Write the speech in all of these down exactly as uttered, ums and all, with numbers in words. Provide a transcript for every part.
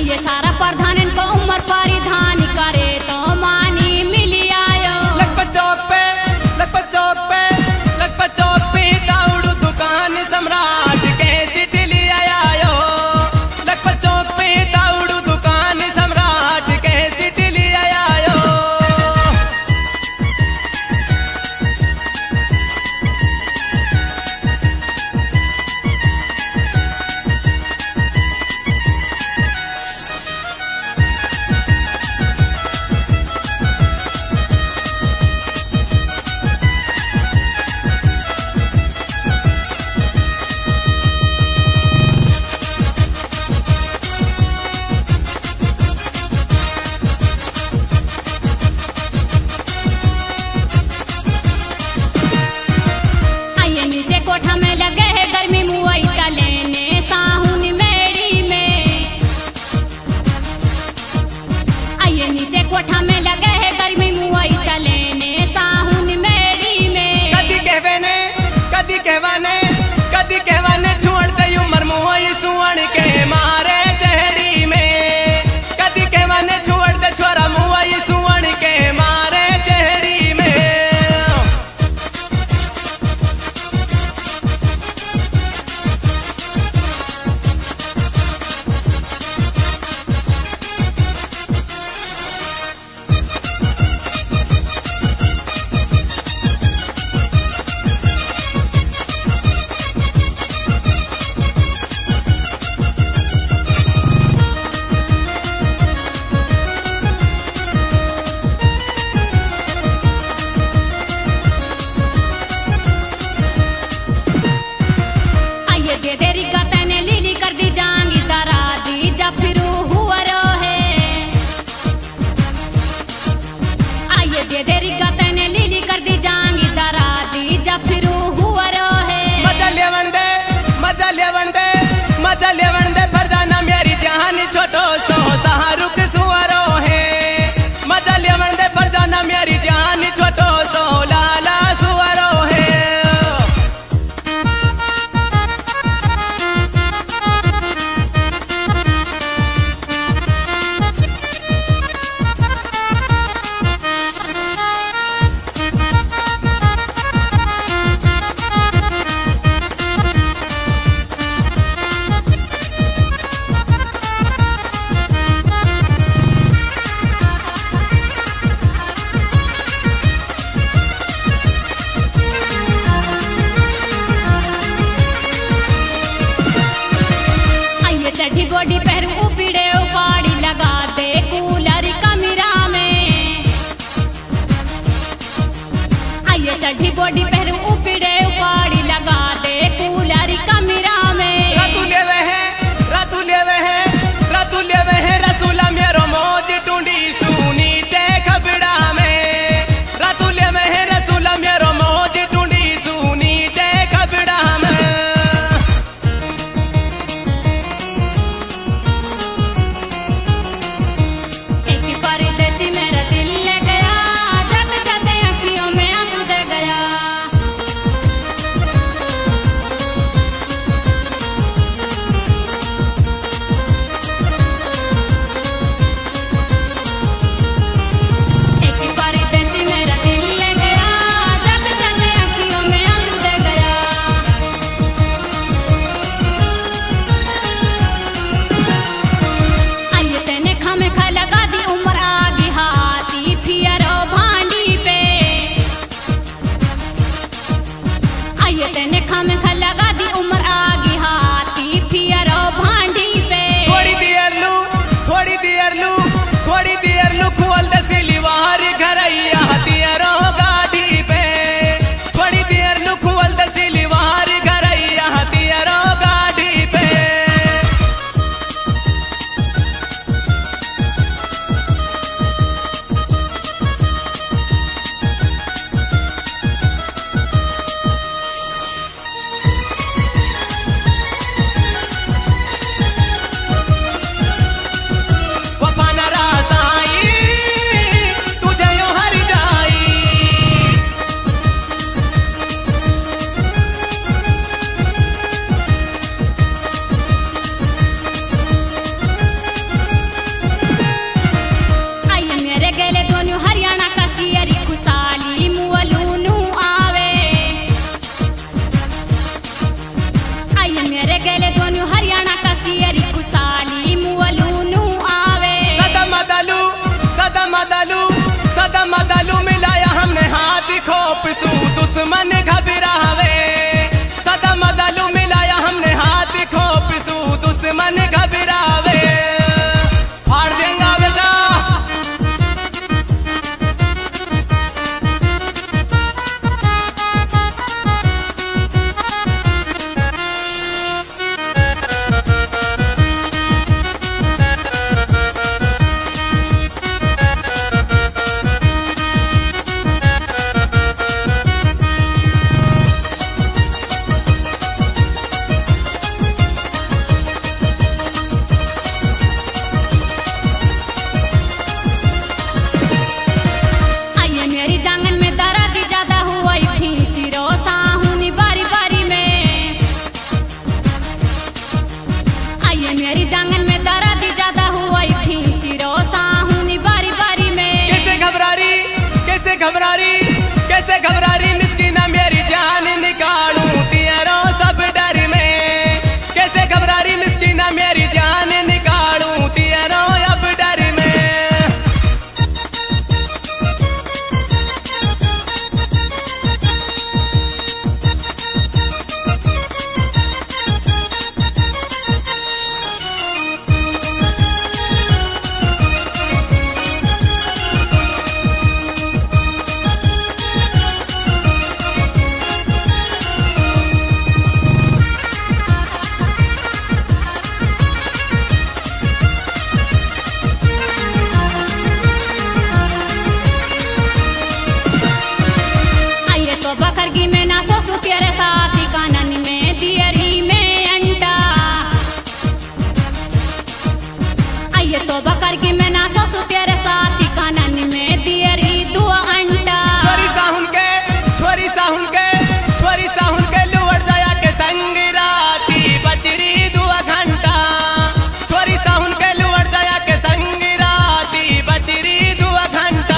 ये सारा प्रधान इनको उम्र परिधान करे तो मानी मिली आयो। लखपत चौक पे लखपत चौक पे लखपत चौक पे दाऊड़ दुकान सम्राट के सिटी ले आयो। लखपत चौक पे दाऊड़ दुकान सम्राट के सिटी ले आयो। करके मैं ना ससु तेरे साथी कानन में दियरी दो अंटा छोरी साहुन के छोरी साहुन के छोरी साहुन के लुवड़ दया के संग राती बचरी दो घंटा छोरी साहुन के लुवड़ दया के संग राती बचरी दो घंटा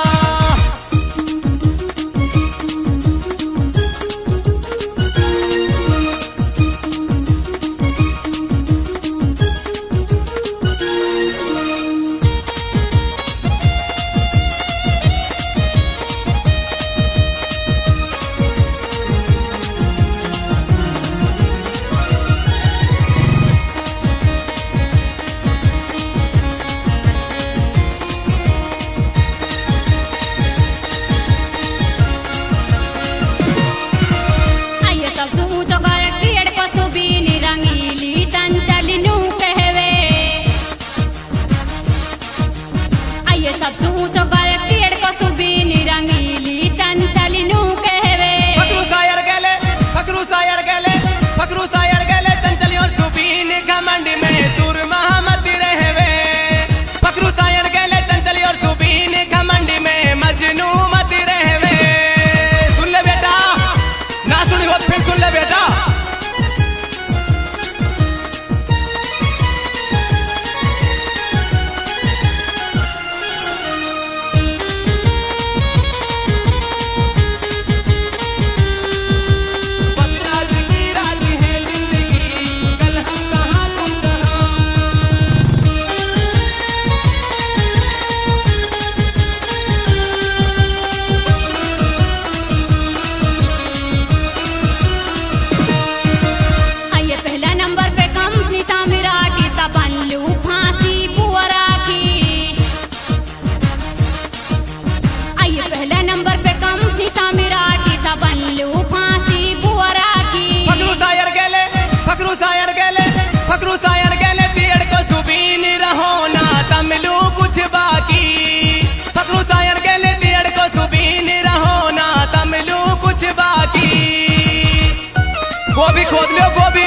गोभी खोद लो गोभी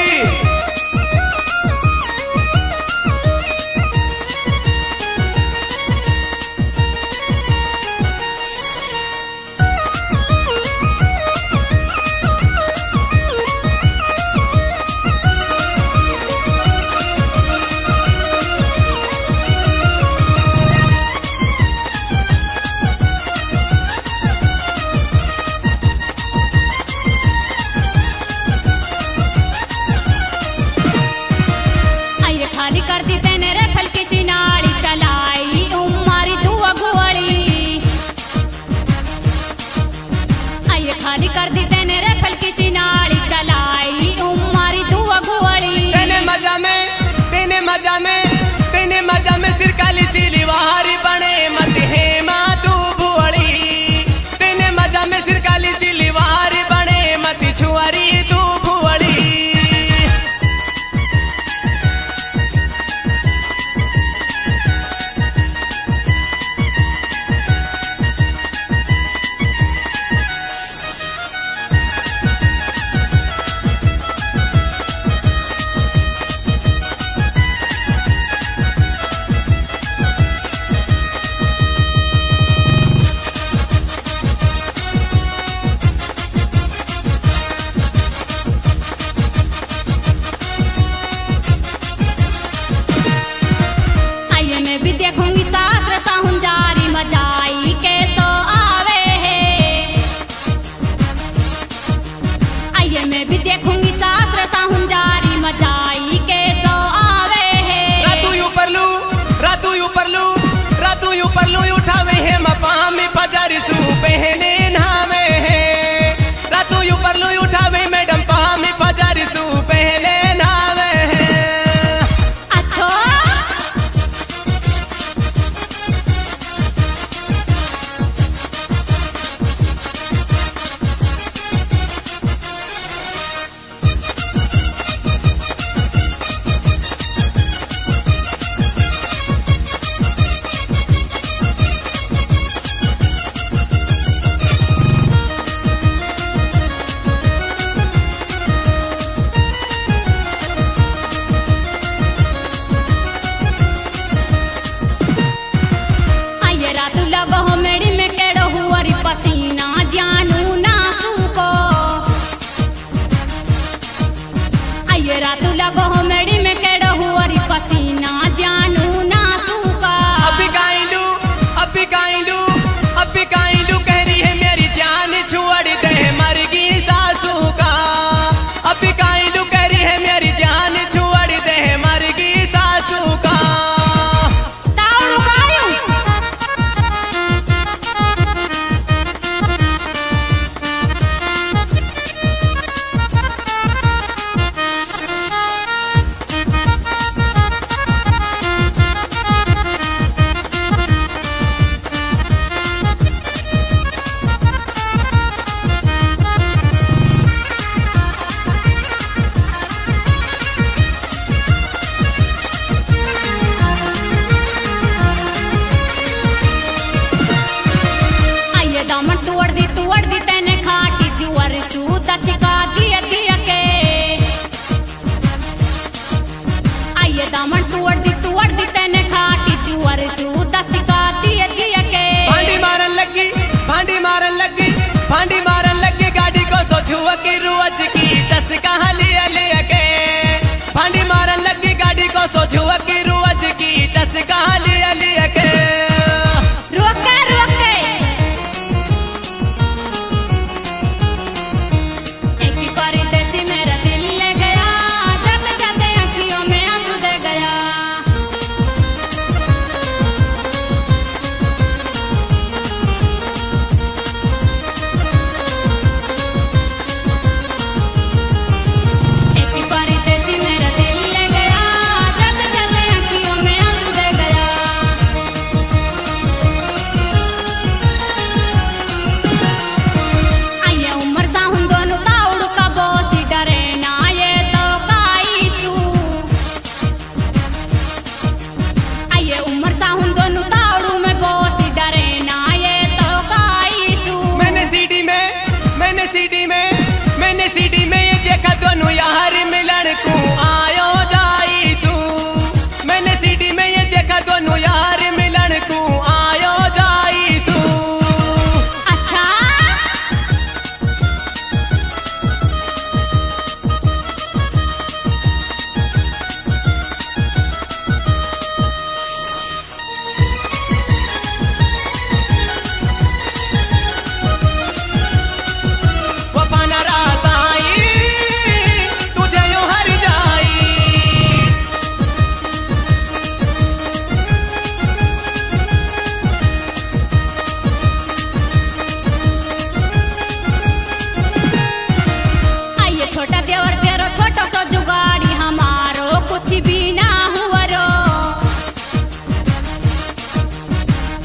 खाली कर दी तेने रे फल किसी नाली चलाई उमारी दुआ गुआली तेने मजा में तेने मजा में तेने मजा में सिर काली सीली वारी बने मत है माँ तू भुअड़ी तेने मजा में सिर काली सीली वारी बने मत छुआरी तू भुअड़ी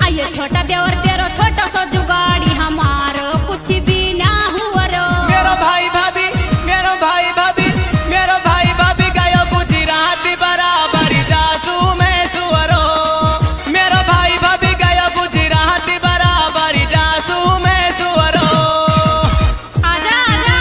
ये छोटा देवर तेरो छोटा सो जुगाड़ी हमारो कुछ भी ना हुआ रो। मेरो भाई भाभी मेरो भाई भाभी मेरो भाई भाभी गयो गुजरात बराबर जासू में सुअरो। मेरो भाई भाभी गयो गुजरात बराबर जासू में सुअरो। आजा आजा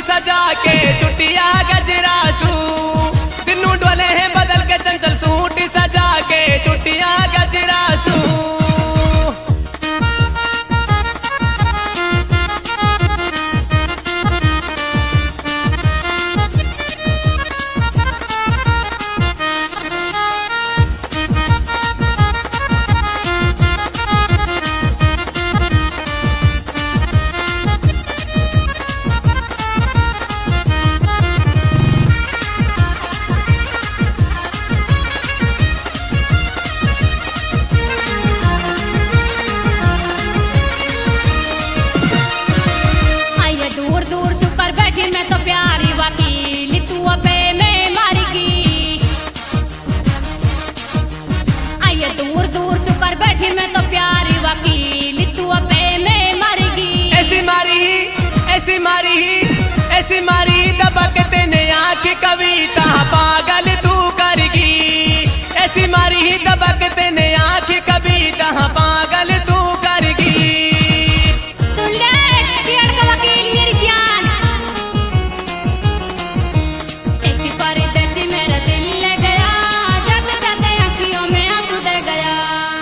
सजा के चुटिया गजरासू दिनू डोले हैं बदल के चंचल सूट सजा के चुटिया गजरासू दूर दूर सुकर बैठी मैं तो प्यारी वकील तू अबे मैं मारेगी। आइए दूर दूर सुकर बैठी मैं तो प्यारी वकील तू अबे मैं मारेगी। ऐसी मारी ही ऐसी मारी ही ऐसी मारी ही दबकते ने आँख कविता पागल तू करगी। ऐसी मारी ही दबकते ने आँख कविता पागल तू करगी। सुन ले चिड़क वकील मेरी जान एक परदेसी मेरा दिल ले गया जब जाते आँखियों में आंसू दे गया।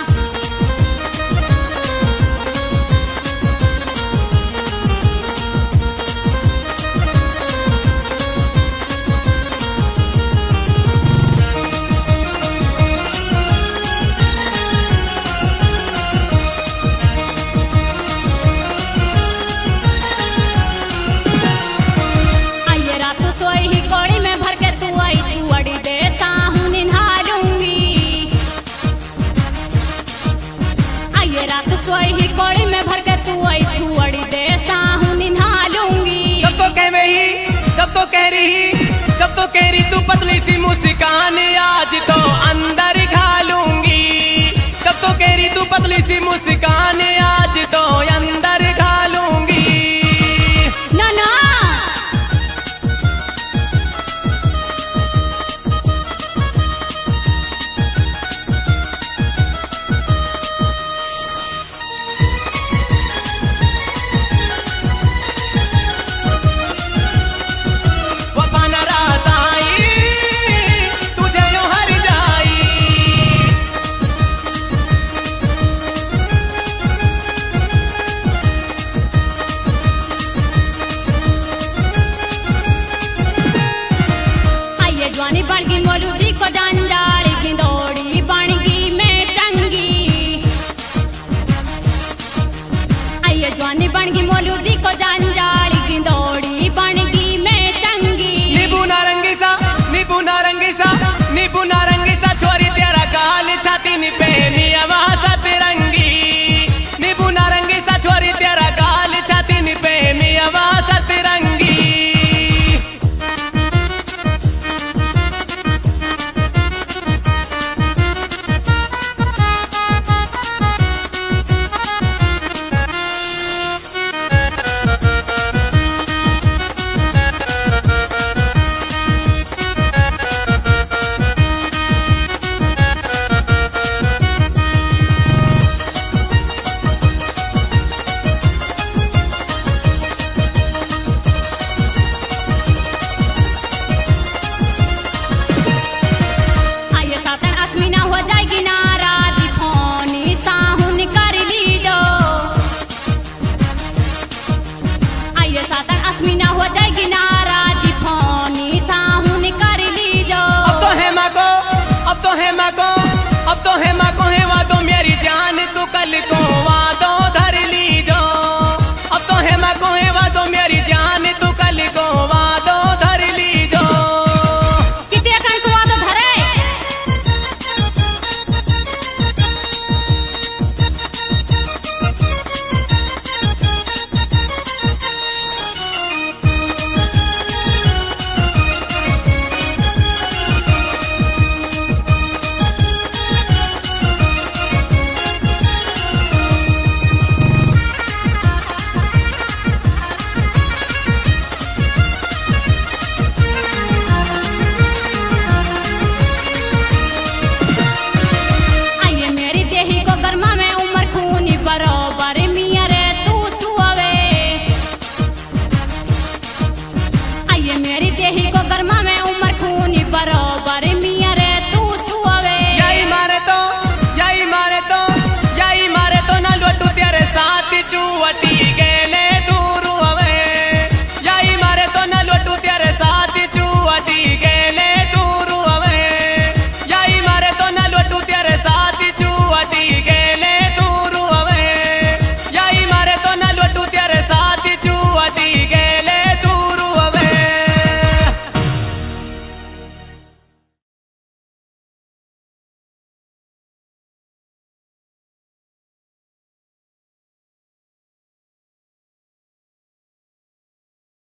आइए रात सोई ही कौड़ी में भर के तू आई चुअड़ी देता हूँ निहारूंगी। आइए रात सोई ही कौड़ी में भर के तू आई चुअड़ी देता हूँ निहारूंगी। जब तो कह ही जब तो कह रही जब तो कह रही तू पतली सी मुस्कान आज तो अंदर घालूंगी। जब तो कह रही तू पतली सी मुस्कान आज तो अंदर घालूंगी। ना ना वफा न रासाई तुझे यूं हर जाई। आइए जवानी बन गई मौलूदी को जंजाल की दौड़ी बन गई मैं चंगी। आइए जवानी बन गई मौलूदी को जंजाल की दौड़ी बन गई मैं चंगी। नींबू नारंगी सा नींबू नारंगी सा नींबू